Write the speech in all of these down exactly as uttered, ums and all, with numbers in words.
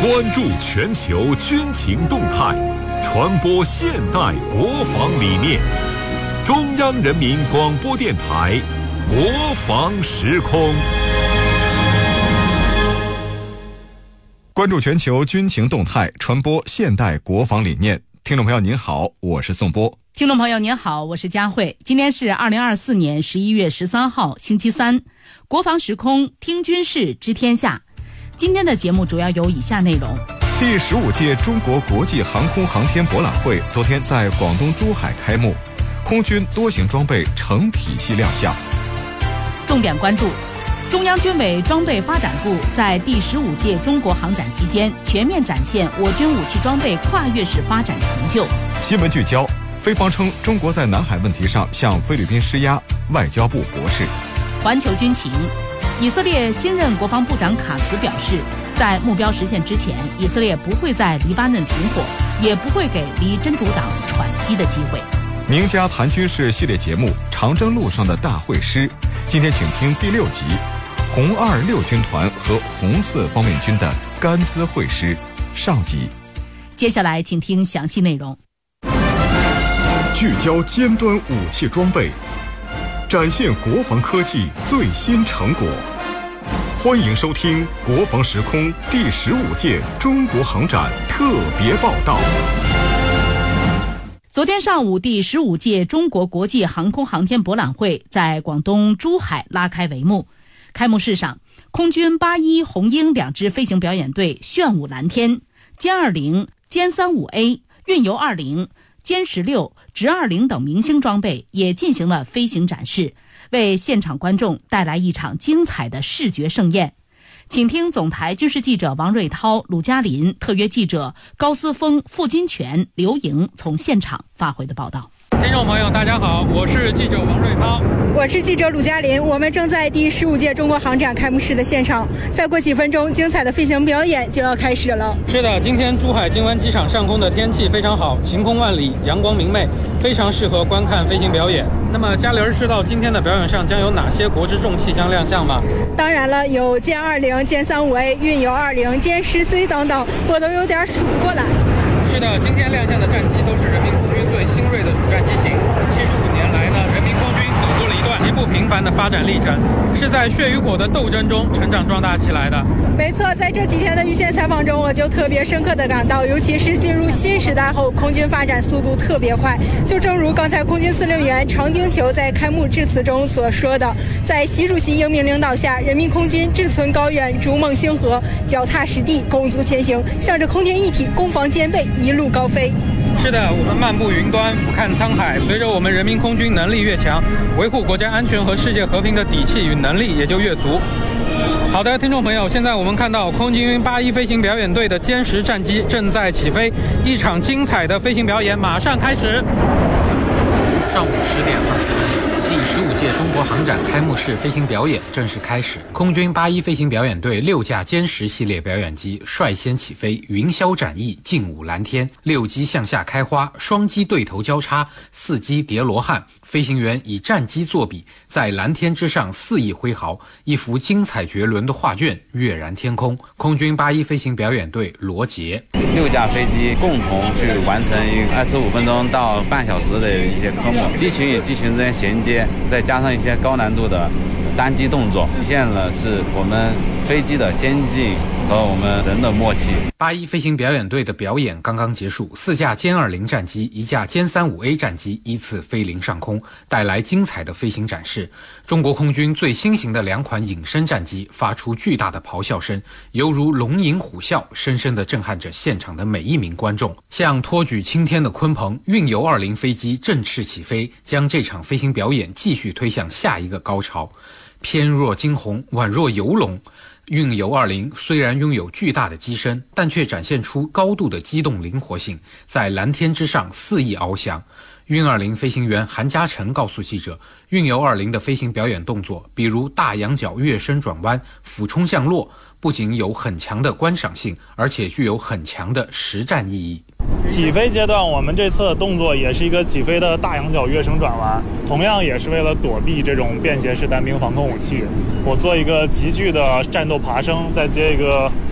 关注全球军情动态，传播现代国防理念。中央人民广播电台国防时空。 关注全球军情动态，传播现代国防理念。听众朋友您好，我是宋波。 听众朋友您好，我是佳慧。今天是二零二四年十一月十三号星期三，国防时空听军事知天下。今天的节目主要有以下内容。 第十五届中国国际航空航天博览会昨天在广东珠海开幕，空军多型装备成体系亮相。 重点关注，中央军委装备发展部在第十五届中国航展期间全面展现我军武器装备跨越式发展成就。 新闻聚焦，菲方称中国在南海问题上向菲律宾施压，外交部驳斥。 环球军情，以色列新任国防部长卡茨表示，在目标实现之前，以色列不会在黎巴嫩停火，也不会给离真主党喘息的机会。 名家谈军事系列节目《长征路上的大会师》，今天请听第六集，红二六军团和红四方面军的甘孜会师上集。 接下来请听详细内容。 聚焦尖端武器装备，展现国防科技最新成果。欢迎收听国防时空第十五届中国航展特别报道。 昨天上午，第十五届中国国际航空航天博览会在广东珠海拉开帷幕。开幕式上，空军八一红鹰两支飞行表演队炫舞蓝天，歼二零、歼三五 A、运油二零、歼十六、直二零等明星装备也进行了飞行展示，为现场观众带来一场精彩的视觉盛宴。请听总台军事记者王瑞涛、鲁嘉林，特约记者高思峰、傅金泉、刘莹从现场发回的报道。 听众朋友大家好，我是记者王瑞涛， 我是记者鲁嘉林。我们正在第十五届中国航展开幕式的现场，再过几分钟精彩的飞行表演就要开始了。 是的，今天珠海金湾机场上空的天气非常好，晴空万里，阳光明媚，非常适合观看飞行表演。那么嘉玲知道今天的表演上将有哪些国之重器将亮相吗？ 当然了，有歼二零、歼三五 A、运油二零、歼十 C 等等，我都有点数过来。 是的，今天亮相的战机都是人民空军最新锐的主战机型。七十五年来呢，人民空军走过了一段极不平凡的发展历程，是在血与火的斗争中成长壮大起来的。 没错，在这几天的预先采访中，我就特别深刻地感到，尤其是进入新时代后，空军发展速度特别快。就正如刚才空军司令员常丁球在开幕致辞中所说的，在习主席英明领导下，人民空军志存高远，逐梦星河，脚踏实地，弓足前行，向着空天一体，攻防兼备，一路高飞。 是的，我们漫步云端，俯瞰沧海。随着我们人民空军能力越强，维护国家安全和世界和平的底气与能力也就越足。好的，听众朋友，现在我们看到空军八一飞行表演队的歼十战机正在起飞，一场精彩的飞行表演马上开始。上午十点二十分，第十五届中国航展开幕式飞行表演正式开始。空军八一飞行表演队六架歼十系列表演机率先起飞，云霄展翼，劲舞蓝天。六机向下开花，双机对头交叉，四机叠罗汉。飞行员以战机作笔，在蓝天之上肆意挥毫，一幅精彩绝伦的画卷跃然天空。空军八一飞行表演队罗杰， 六架飞机共同去完成二十五分钟到半小时的一些科目，机群与机群之间衔接，再加上一些高难度的单机动作，体现了是我们飞机的先进和我们人的默契。 八一飞行表演队的表演刚刚结束，四架歼二零战机，一架歼三五 A 战机依次飞临上空，带来精彩的飞行展示。中国空军最新型的两款隐身战机发出巨大的咆哮声，犹如龙吟虎啸，深深地震撼着现场的每一名观众。像托举青天的鲲鹏，运油二零飞机振翅起飞，将这场飞行表演继续推向下一个高潮。翩若惊鸿，宛若游龙。运油二零虽然拥有巨大的机身，但却展现出高度的机动灵活性，在蓝天之上肆意翱翔。运二零飞行员韩嘉诚告诉记者，运油二零的飞行表演动作，比如大仰角跃升转弯、俯冲降落，不仅有很强的观赏性，而且具有很强的实战意义。 起飞阶段，我们这次的动作也是一个起飞的大仰角跃升转弯，同样也是为了躲避这种便携式单兵防空武器。我做一个急剧的战斗爬升，再接一个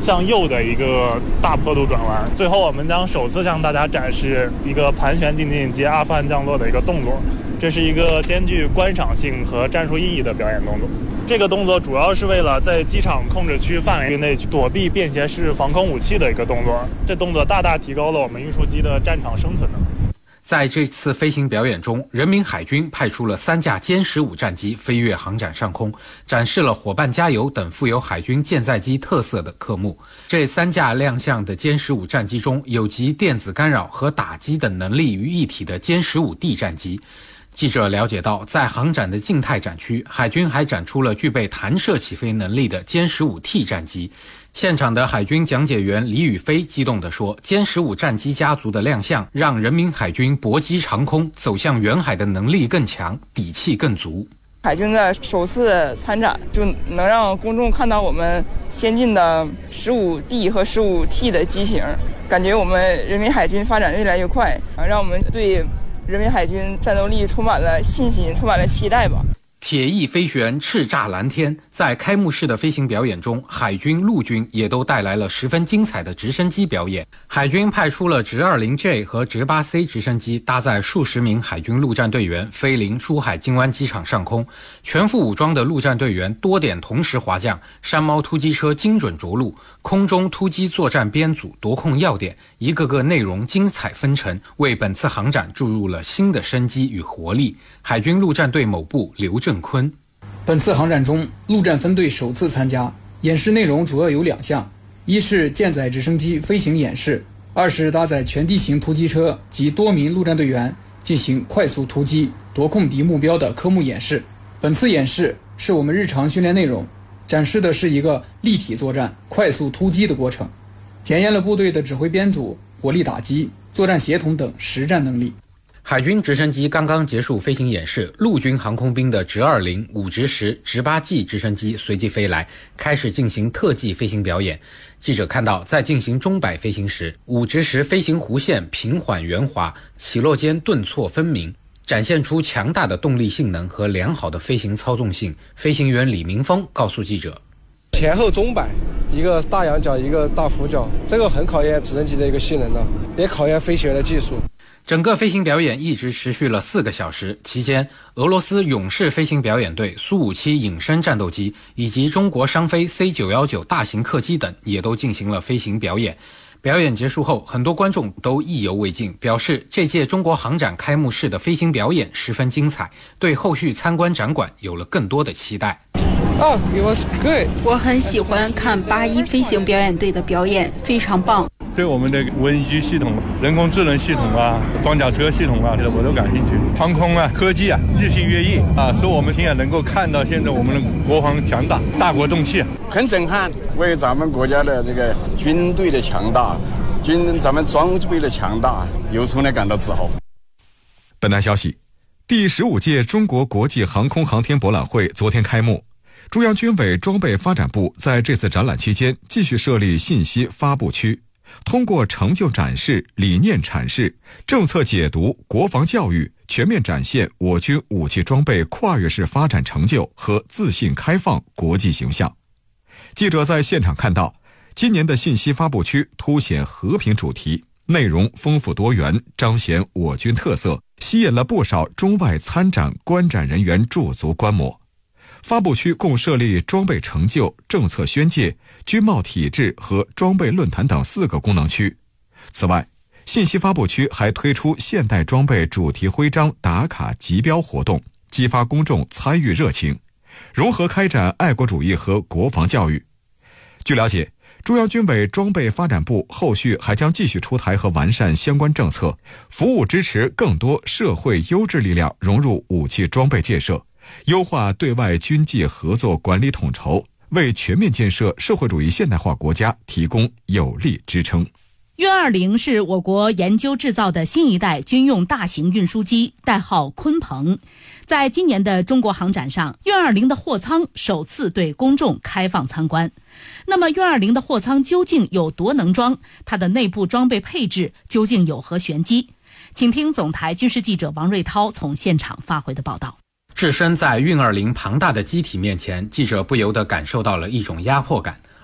向右的一个大坡度转弯。最后我们将首次向大家展示一个盘旋进进接阿富汗降落的一个动作，这是一个兼具观赏性和战术意义的表演动作。这个动作主要是为了在机场控制区范围内躲避便携式防空武器的一个动作，这动作大大提高了我们运输机的战场生存能力。 在这次飞行表演中，人民海军派出了三架歼十五战机飞越航展上空，展示了伙伴加油等富有海军舰载机特色的科目。这三架亮相的歼十五战机中，有集电子干扰和打击等能力于一体的歼十五 D 战机。记者了解到，在航展的静态展区，海军还展出了具备弹射起飞能力的歼十五 T 战机。现场的海军讲解员李宇飞激动地说，歼十五战机家族的亮相，让人民海军搏击长空、走向远海的能力更强，底气更足。 海军的首次参展，就能让公众看到我们先进的十五 D 和十五 T 的机型，感觉我们人民海军发展越来越快，让我们对人民海军战斗力充满了信心，充满了期待吧。 铁翼飞旋，叱咤蓝天。在开幕式的飞行表演中，海军、陆军也都带来了十分精彩的直升机表演。海军派出了直 二十 J 和直 八 C 直升机，搭载数十名海军陆战队员飞临珠海金湾机场上空。全副武装的陆战队员多点同时滑降，山猫突击车精准着陆，空中突击作战编组夺控要点，一个个内容精彩纷呈，为本次航展注入了新的生机与活力。海军陆战队某部刘正坤。 本次航展中，陆战分队首次参加，演示内容主要有两项，一是舰载直升机飞行演示，二是搭载全地形突击车及多名陆战队员进行快速突击夺控敌目标的科目演示。本次演示是我们日常训练内容，展示的是一个立体作战、快速突击的过程，检验了部队的指挥编组、火力打击、作战协同等实战能力。 海军直升机刚刚结束飞行演示，陆军航空兵的直二十、五直十、直八 G 直升机随即飞来，开始进行特技飞行表演。记者看到，在进行钟摆飞行时，五直十飞行弧线平缓圆滑，起落间顿挫分明，展现出强大的动力性能和良好的飞行操纵性。飞行员李明峰告诉记者， 前后钟摆，一个大仰角，一个大俯角，这个很考验直升机的一个性能的，也考验飞行员的技术。 整个飞行表演一直持续了四个小时，期间，俄罗斯勇士飞行表演队苏五七隐身战斗机以及中国商飞 C 九一九大型客机等也都进行了飞行表演。表演结束后，很多观众都意犹未尽，表示这届中国航展开幕式的飞行表演十分精彩，对后续参观展馆有了更多的期待。 Oh, it was good. 我很喜欢看八一飞行表演队的表演，非常棒。 对我们的无人机系统、人工智能系统啊、装甲车系统啊，我都感兴趣。航空啊、科技啊，日新月异啊，使我们亲眼能够看到现在我们的国防强大，大国重器， 很震撼，为咱们国家的这个军队的强大、军咱们装备的强大，由衷的感到自豪。 本台消息，第十五届中国国际航空航天博览会昨天开幕。中央军委装备发展部在这次展览期间继续设立信息发布区，通过成就展示、理念阐释、政策解读、国防教育，全面展现我军武器装备跨越式发展成就和自信开放国际形象。记者在现场看到，今年的信息发布区凸显和平主题，内容丰富多元，彰显我军特色，吸引了不少中外参展观展人员驻足观摩。发布区共设立装备成就、政策宣介、军贸体制和装备论坛等四个功能区。此外，信息发布区还推出现代装备主题徽章打卡集标活动，激发公众参与热情，融合开展爱国主义和国防教育。据了解，中央军委装备发展部后续还将继续出台和完善相关政策，服务支持更多社会优质力量融入武器装备建设，优化对外军际合作管理统筹，为全面建设社会主义现代化国家提供有力支撑。 运二零是我国研究制造的新一代军用大型运输机，代号鲲鹏。在今年的中国航展上，运二零的货舱首次对公众开放参观。那么运二零的货舱究竟有多能装？它的内部装备配置究竟有何玄机？请听总台军事记者王瑞涛从现场发回的报道。 置身在运二零庞大的机体面前，记者不由得感受到了一种压迫感。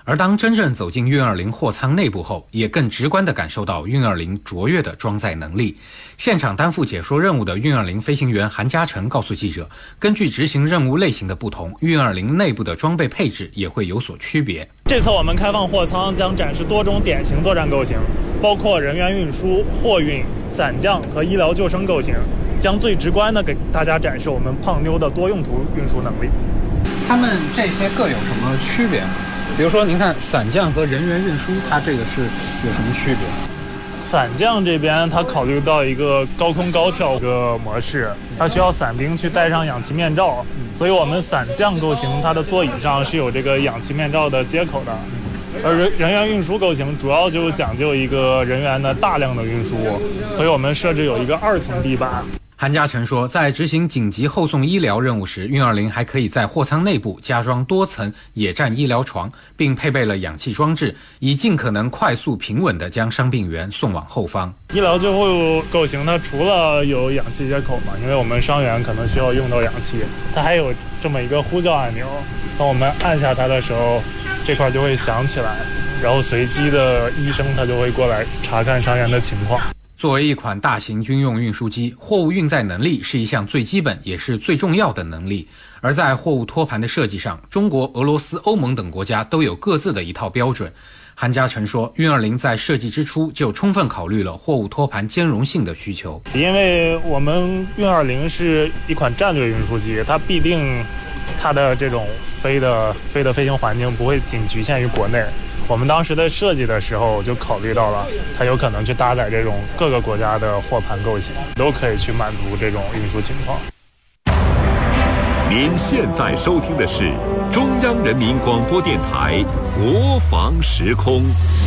而当真正走进运二零货舱内部后，也更直观地感受到运二零卓越的装载能力。现场担负解说任务的运二零飞行员韩嘉诚告诉记者，根据执行任务类型的不同，运二零内部的装备配置也会有所区别。 这次我们开放货舱将展示多种典型作战构型，包括人员运输、货运、伞降和医疗救生构型，将最直观地给大家展示我们胖妞的多用途运输能力。 它们这些各有什么区别？比如说您看伞降和人员运输，它这个是有什么区别？ 伞降这边它考虑到一个高空高跳的模式，它需要伞兵去戴上氧气面罩，所以我们伞降构型它的座椅上是有这个氧气面罩的接口的。而人人员运输构型主要就讲究一个人员的大量的运输，所以我们设置有一个二层地板。 韩嘉诚说，在执行紧急后送医疗任务时，运二零还可以在货舱内部加装多层野战医疗床，并配备了氧气装置，以尽可能快速平稳地将伤病员送往后方。 医疗救护构型它除了有氧气接口嘛，因为我们伤员可能需要用到氧气，它还有这么一个呼叫按钮，当我们按下它的时候，这块就会响起来，然后随机的医生他就会过来查看伤员的情况。 作为一款大型军用运输机，货物运载能力是一项最基本也是最重要的能力。而在货物托盘的设计上，中国、俄罗斯、欧盟等国家都有各自的一套标准。韩嘉诚说，运二零在设计之初就充分考虑了货物托盘兼容性的需求。 因为我们运二零是一款战略运输机，它必定它的这种飞的飞的飞行环境不会仅局限于国内。我们当时在设计的时候就考虑到了，它有可能去搭载这种各个国家的货盘构型，都可以去满足这种运输情况。 您现在收听的是中央人民广播电台国防时空。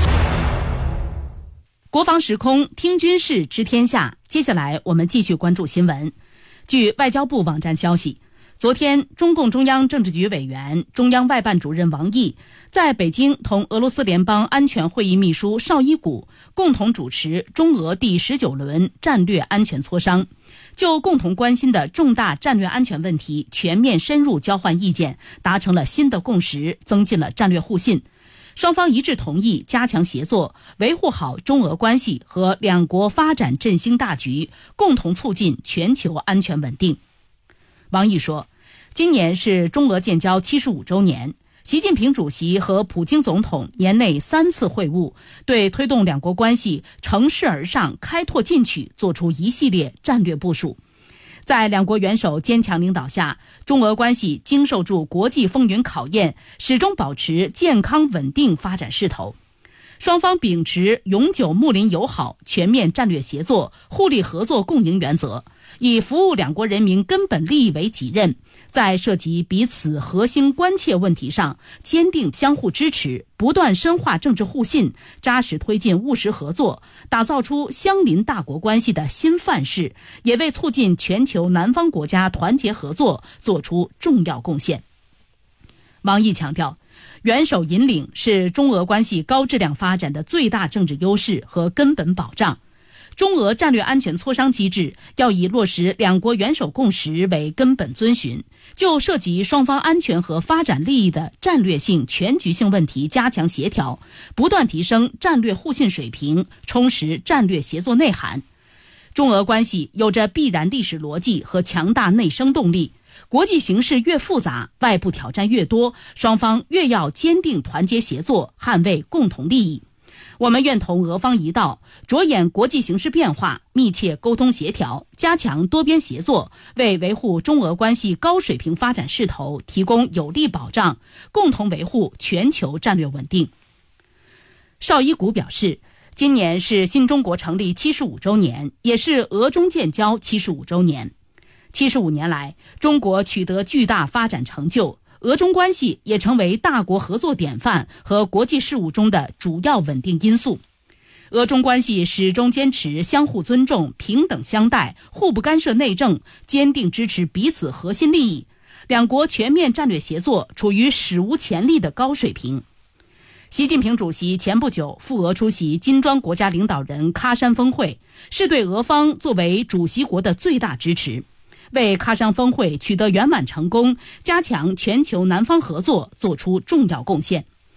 国防时空，听军事知天下。接下来我们继续关注新闻。据外交部网站消息，昨天，中共中央政治局委员、中央外办主任王毅在北京同俄罗斯联邦安全会议秘书绍伊古共同主持中俄第十九轮战略安全磋商，就共同关心的重大战略安全问题全面深入交换意见，达成了新的共识，增进了战略互信。双方一致同意加强协作，维护好中俄关系和两国发展振兴大局，共同促进全球安全稳定。王毅说，今年是中俄建交七十五周年，习近平主席和普京总统年内三次会晤，对推动两国关系乘势而上、开拓进取做出一系列战略部署。在两国元首坚强领导下，中俄关系经受住国际风云考验，始终保持健康稳定发展势头。双方秉持永久睦邻友好、全面战略协作、互利合作共赢原则，以服务两国人民根本利益为己任，在涉及彼此核心关切问题上坚定相互支持，不断深化政治互信，扎实推进务实合作，打造出相邻大国关系的新范式，也为促进全球南方国家团结合作做出重要贡献。王毅强调，元首引领是中俄关系高质量发展的最大政治优势和根本保障。中俄战略安全磋商机制要以落实两国元首共识为根本遵循，就涉及双方安全和发展利益的战略性、全局性问题加强协调，不断提升战略互信水平，充实战略协作内涵。中俄关系有着必然历史逻辑和强大内生动力，国际形势越复杂，外部挑战越多，双方越要坚定团结协作，捍卫共同利益。我们愿同俄方一道，着眼国际形势变化，密切沟通协调，加强多边协作，为维护中俄关系高水平发展势头提供有力保障，共同维护全球战略稳定。绍伊古表示，今年是新中国成立七十五周年，也是俄中建交七十五周年。七十五年来，中国取得巨大发展成就，俄中关系也成为大国合作典范和国际事务中的主要稳定因素。俄中关系始终坚持相互尊重、平等相待、互不干涉内政，坚定支持彼此核心利益，两国全面战略协作处于史无前例的高水平。习近平主席前不久赴俄出席金砖国家领导人喀山峰会，是对俄方作为主席国的最大支持，为喀山峰会取得圆满成功、加强全球南方合作做出重要贡献。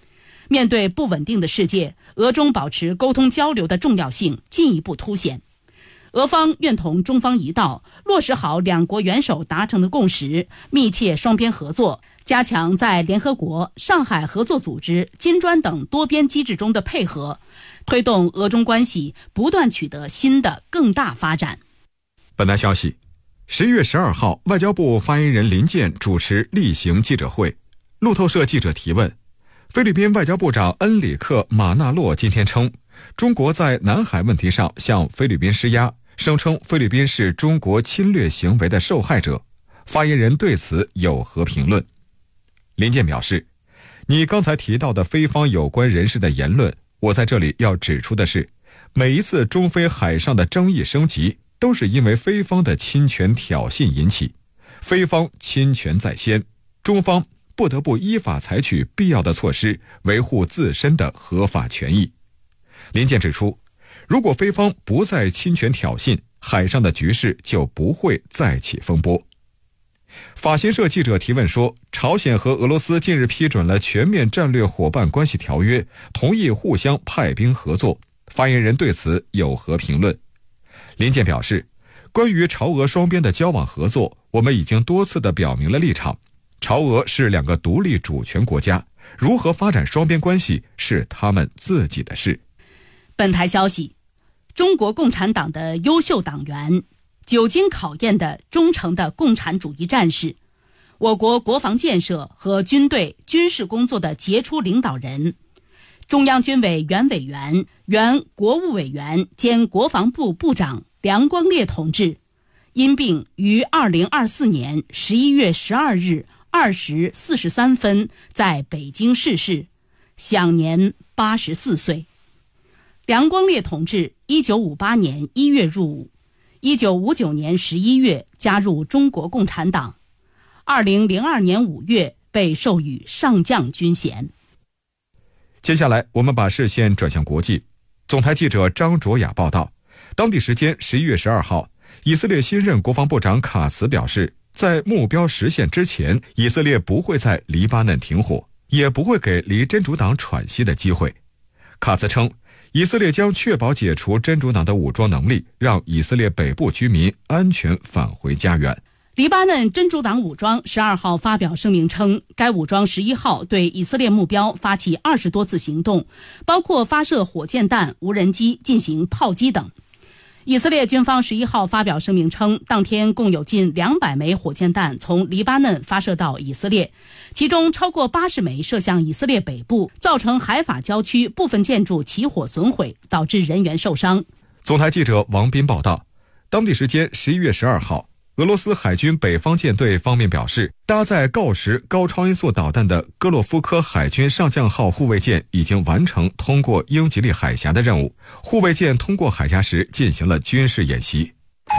面对不稳定的世界，俄中保持沟通交流的重要性进一步凸显。俄方愿同中方一道，落实好两国元首达成的共识，密切双边合作，加强在联合国、上海合作组织、金砖等多边机制中的配合，推动俄中关系不断取得新的更大发展。 本台消息，十一月十二号，外交部发言人林健主持例行记者会。路透社记者提问，菲律宾外交部长恩里克·马纳洛今天称，中国在南海问题上向菲律宾施压，声称菲律宾是中国侵略行为的受害者。发言人对此有何评论？林健表示，你刚才提到的菲方有关人士的言论，我在这里要指出的是，每一次中菲海上的争议升级，都是因为菲方的侵权挑衅引起，菲方侵权在先，中方不得不依法采取必要的措施，维护自身的合法权益。林健指出，如果菲方不再侵权挑衅，海上的局势就不会再起风波。法新社记者提问说，朝鲜和俄罗斯近日批准了全面战略伙伴关系条约，同意互相派兵合作，发言人对此有何评论？林健表示，关于朝俄双边的交往合作，我们已经多次地表明了立场，朝俄是两个独立主权国家，如何发展双边关系是他们自己的事。 本台消息，中国共产党的优秀党员，久经考验的忠诚的共产主义战士，我国国防建设和军队军事工作的杰出领导人，中央军委原委员、原国务委员兼国防部部长梁光烈同志，因病于二零二四年十一月十二日二时四十三分在北京逝世，享年八十四岁。梁光烈同志一九五八年一月入伍，一九五九年十一月加入中国共产党，二零零二年五月被授予上将军衔。 接下来我们把视线转向国际。总台记者张卓雅报道，当地时间十一月十二号，以色列新任国防部长卡茨表示，在目标实现之前，以色列不会在黎巴嫩停火，也不会给离真主党喘息的机会。卡茨称，以色列将确保解除真主党的武装能力，让以色列北部居民安全返回家园。 黎巴嫩真主党武装十二号发表声明称，该武装十一号对以色列目标发起二十多次行动，包括发射火箭弹、无人机、进行炮击等。以色列军方十一号发表声明称，当天共有近两百枚火箭弹从黎巴嫩发射到以色列，其中超过八十枚射向以色列北部，造成海法郊区部分建筑起火损毁，导致人员受伤。 总台记者王斌报道，当地时间十一月十二号，俄罗斯海军北方舰队方面表示，搭载锆石高超音速导弹的戈洛夫科海军上将号护卫舰已经完成通过英吉利海峡的任务。护卫舰通过海峡时进行了军事演习。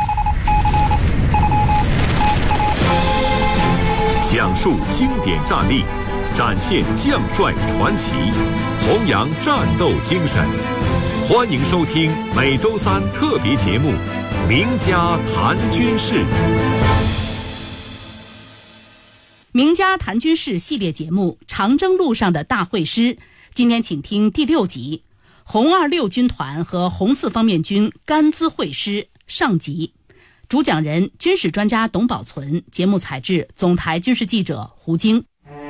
讲述经典战例，展现将帅传奇，弘扬战斗精神。欢迎收听每周三特别节目《名家谈军事》。 名家谈军事系列节目《长征路上的大会师》，今天请听第六集：红二六军团和红四方面军甘孜会师上集。主讲人军事专家董宝存，节目采制总台军事记者胡晶。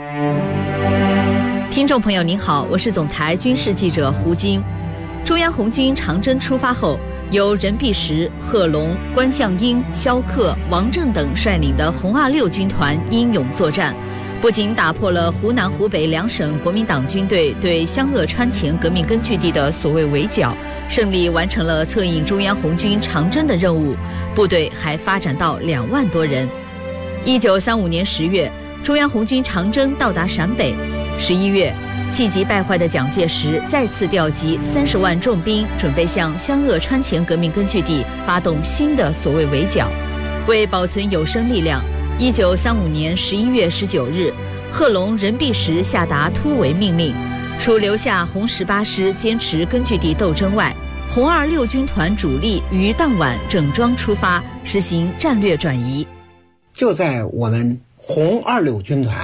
听众朋友您好，我是总台军事记者胡晶。中央红军长征出发后，由任弼时、贺龙、关向英、萧克、王震等率领的红二六军团英勇作战，不仅打破了湖南、湖北两省国民党军队对湘鄂川黔革命根据地的所谓围剿，胜利完成了策应中央红军长征的任务，部队还发展到两万多人。一九三五年十月，中央红军长征到达陕北。十一月，气急败坏的蒋介石再次调集三十万重兵，准备向湘鄂川黔革命根据地发动新的所谓围剿。为保存有生力量，一九三五年十一月十九日，贺龙、任弼时下达突围命令，除留下红十八师坚持根据地斗争外，红二六军团主力于当晚整装出发，实行战略转移。 就在我们红二六军团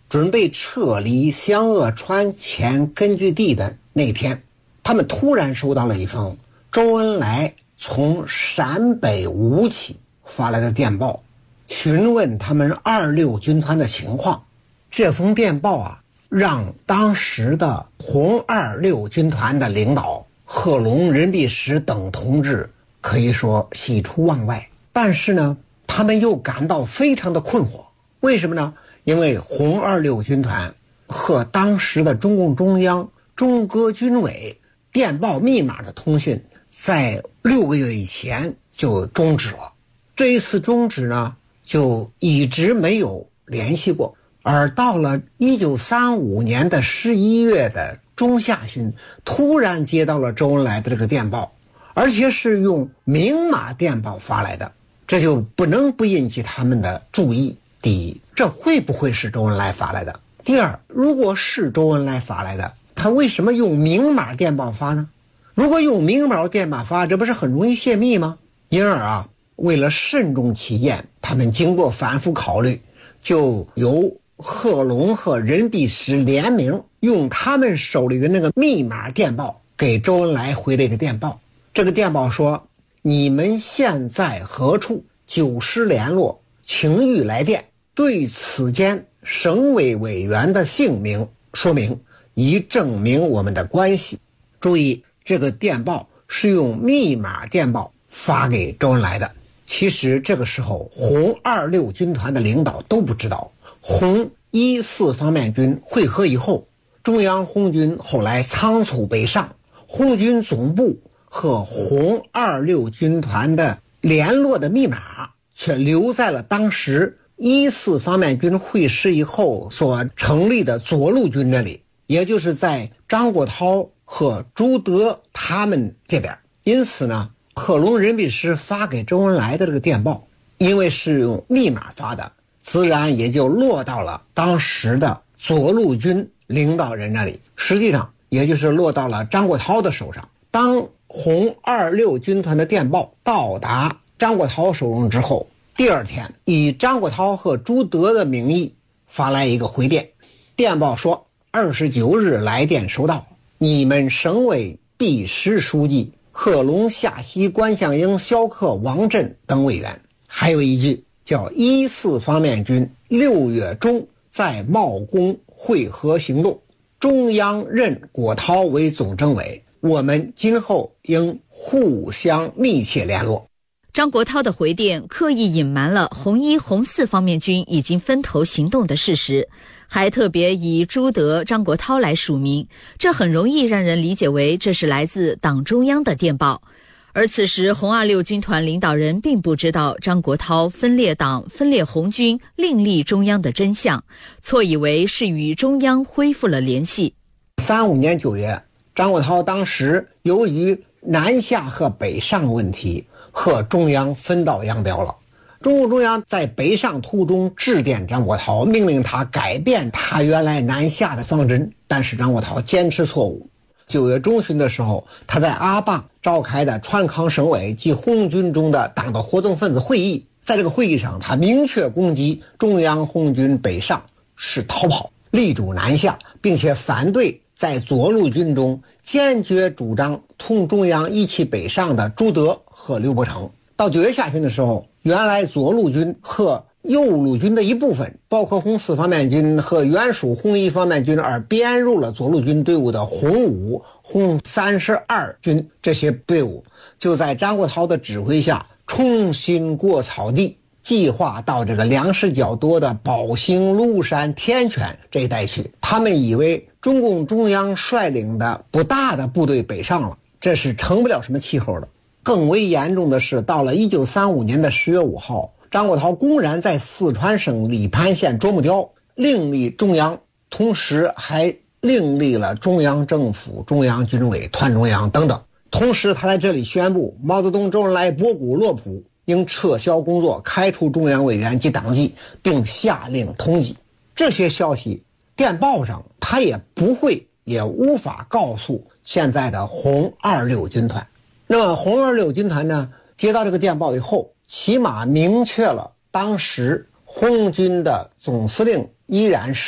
准备撤离湘鄂川前根据地的那天，他们突然收到了一封周恩来从陕北吴起发来的电报，询问他们二六军团的情况。这封电报啊，让当时的红二六军团的领导贺龙、任弼时等同志可以说喜出望外，但是呢，他们又感到非常的困惑。为什么呢？因为红二六军团和当时的中共中央、中革军委电报密码的通讯在六个月以前就终止了。这一次终止呢，就一直没有联系过。而到了一九三五年的十一月的中下旬，突然接到了周恩来的这个电报，而且是用明码电报发来的，这就不能不引起他们的注意。第一，这会不会是周恩来发来的？第二，如果是周恩来发来的，他为什么用明码电报发呢？如果用明码电报发，这不是很容易泄密吗？因而啊，为了慎重起见，他们经过反复考虑，就由贺龙和任弼时联名用他们手里的那个密码电报给周恩来回了一个电报。这个电报说：你们现在何处？九时联络，请予来电，对此间省委委员的姓名说明，以证明我们的关系。注意，这个电报是用密码电报发给周恩来的。其实这个时候红二六军团的领导都不知道，红一四方面军会合以后，中央红军后来仓促北上，红军总部和红二六军团的联络的密码却留在了当时一四方面军会师以后所成立的左路军那里，也就是在张国焘和朱德他们这边。因此呢，贺龙、任弼时发给周恩来的这个电报，因为是用密码发的，自然也就落到了当时的左路军领导人那里，实际上也就是落到了张国焘的手上。当红二六军团的电报到达张国焘手中之后，第二天以张国焘和朱德的名义发来一个回电，电报说二十九日来电收到，你们省委弼时书记贺龙、夏曦、关向英、萧克、王震等委员。还有一句叫一四方面军六月中在茂功会合行动，中央任果焘为总政委，我们今后应互相密切联络。 张国焘的回电刻意隐瞒了红一、红四方面军已经分头行动的事实，还特别以朱德、张国焘来署名，这很容易让人理解为这是来自党中央的电报。而此时红二六军团领导人并不知道张国焘分裂党、分裂红军、另立中央的真相，错以为是与中央恢复了联系。 三五年九月，张国焘当时由于南下和北上问题和中央分道扬镳了。中共中央在北上途中致电张国焘，命令他改变他原来南下的方针，但是张国焘坚持错误。九月中旬的时候，他在阿坝召开的川康省委及红军中的党的活动分子会议，在这个会议上，他明确攻击中央红军北上是逃跑，力主南下，并且反对在左路军中坚决主张同中央一起北上的朱德和刘伯承。到九月下旬的时候，原来左路军和右路军的一部分，包括红四方面军和原属红一方面军而编入了左路军队伍的红五、红三十二军，这些队伍就在张国焘的指挥下重新过草地，计划到这个粮食较多的宝兴、庐山、天泉这一带去。他们以为中共中央率领的不大的部队北上了，这是成不了什么气候的。更为严重的是，到了一九三五年的十月五号，张国焘公然在四川省理盘县啄木雕另立中央，同时还另立了中央政府、中央军委、团中央等等。同时他在这里宣布毛泽东、周恩来、博古、洛普应撤销工作，开除中央委员及党纪，并下令通缉。这些消息电报上他也不会也无法告诉现在的红二六军团。那么红二六军团呢，接到这个电报以后，起码明确了当时红军的总司令依然是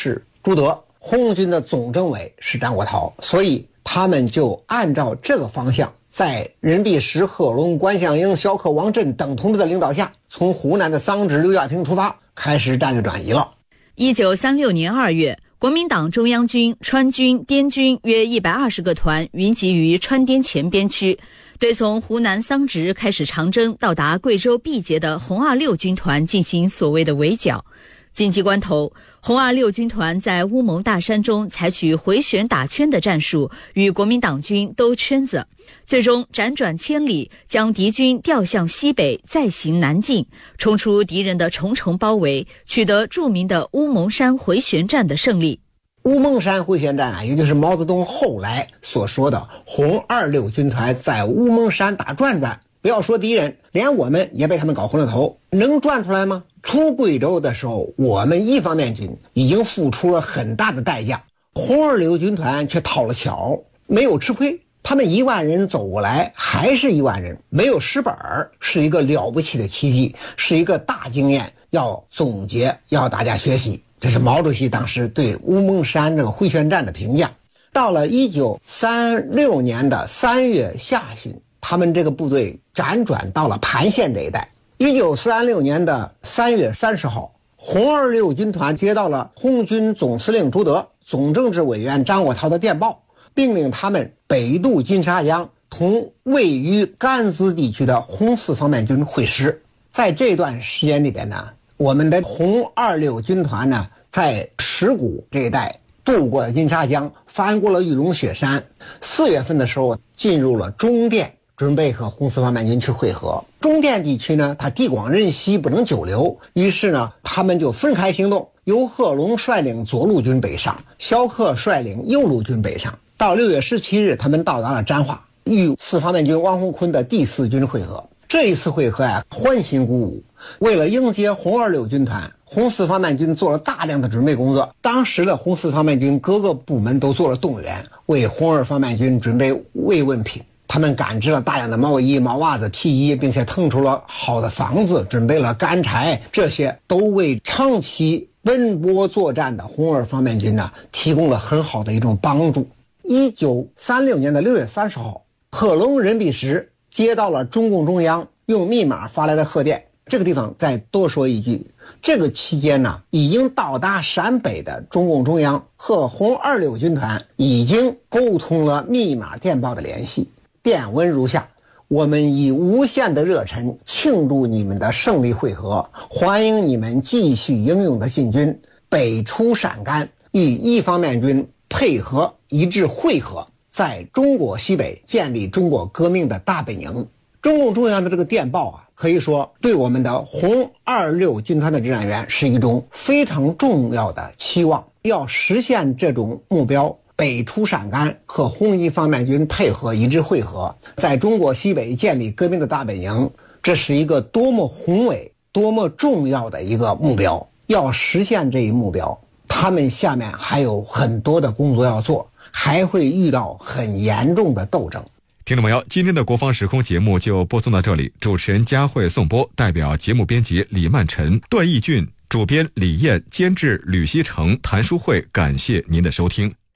朱德，红军的总政委是张国焘，所以他们就按照这个方向，在任弼时、贺龙、关向英、萧克、王震等同志的领导下，从湖南的桑植、刘亚平出发，开始战略转移了。 一九三六年二月，国民党中央军、川军、滇军约一百二十个团云集于川滇前边区，对从湖南桑植开始长征到达贵州毕节的红二六军团进行所谓的围剿。紧急关头，红二六军团在乌蒙大山中采取回旋打圈的战术，与国民党军兜圈子，最终辗转千里，将敌军调向西北，再行南进，冲出敌人的重重包围，取得著名的乌蒙山回旋战的胜利。 乌蒙山回旋战啊，也就是毛泽东后来所说的红二六军团在乌蒙山打转转。不要说敌人，连我们也被他们搞昏了头。能转出来吗？出贵州的时候，我们一方面军已经付出了很大的代价，红二六军团却讨了巧，没有吃亏。他们一万人走过来，还是一万人，没有失本，是一个了不起的奇迹，是一个大经验，要总结，要大家学习。这是毛主席当时对乌蒙山这个回旋战的评价。到了一九三六年的三月下旬，他们这个部队辗转到了盘县这一带。一九三六年的三月三十号，红二六军团接到了红军总司令朱德、总政治委员张国焘的电报，命令他们北渡金沙江，同位于甘孜地区的红四方面军会师。在这段时间里边呢，我们的红二六军团呢，在石鼓这一带渡过了金沙江，翻过了玉龙雪山。四月份的时候，进入了中甸，准备和红四方面军去会合。中甸地区呢，它地广人稀，不能久留，于是呢，他们就分开行动，由贺龙率领左路军北上，萧克率领右路军北上。到六月十七日，他们到达了沾化，与四方面军王洪坤的第四军会合。这一次会合呀、啊，欢欣鼓舞。为了迎接红二六军团，红四方面军做了大量的准备工作。当时的红四方面军各个部门都做了动员，为红二方面军准备慰问品。他们赶制了大量的毛衣、毛袜子、皮衣，并且腾出了好的房子，准备了干柴，这些都为长期奔波作战的红二方面军呢提供了很好的一种帮助。一九三六年的六月三十号，贺龙、任弼时接到了中共中央用密码发来的贺电。这个地方再多说一句，这个期间呢，已经到达陕北的中共中央和红二六军团已经沟通了密码电报的联系。电文如下：我们以无限的热忱庆祝你们的胜利会合，欢迎你们继续英勇的进军，北出陕甘，与一方面军配合一致会合，在中国西北建立中国革命的大本营。中共中央的这个电报啊，可以说对我们的红二六军团的指战员是一种非常重要的期望。要实现这种目标，北出陕甘和红一方面军配合一致会合，在中国西北建立革命的大本营，这是一个多么宏伟、多么重要的一个目标。要实现这一目标，他们下面还有很多的工作要做，还会遇到很严重的斗争。 听众朋友，今天的国防时空节目就播送到这里，主持人佳慧颂播，代表节目编辑李曼晨、段义俊，主编李艳，监制吕希成、谭淑慧，感谢您的收听。